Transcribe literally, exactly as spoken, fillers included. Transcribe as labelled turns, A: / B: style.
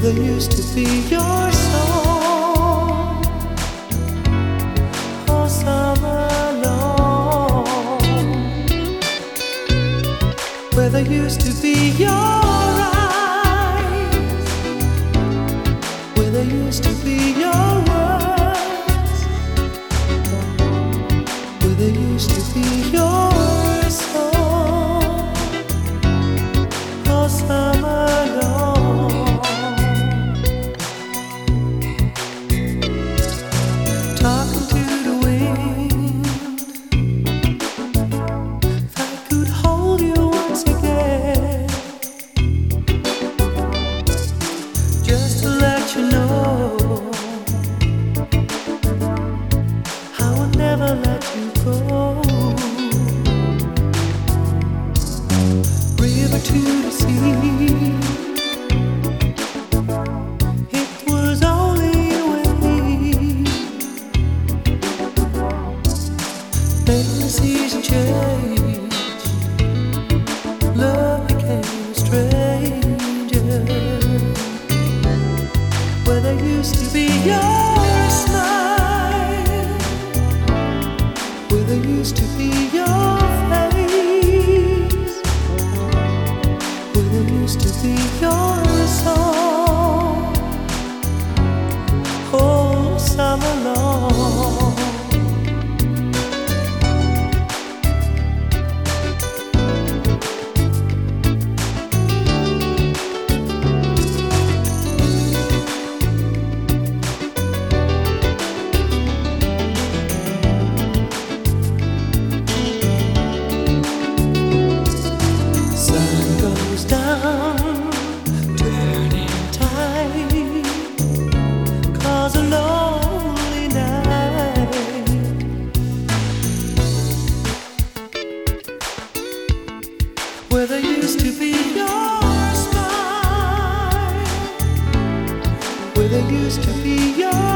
A: there used to be your song all summer long, where there used to be your eyes, where there used to be your words, where there used to be your song all summer long. Talking to the wind that could hold you once again, just to let you know I will never let you go. River to the sea, it was only you and me. Then the season changed, love became a stranger, where there used to be your smile, where there used to be your face, where there used to be your song all summer long. Down, turning tide, cause a lonely night, where there used to be your smile, where there used to be your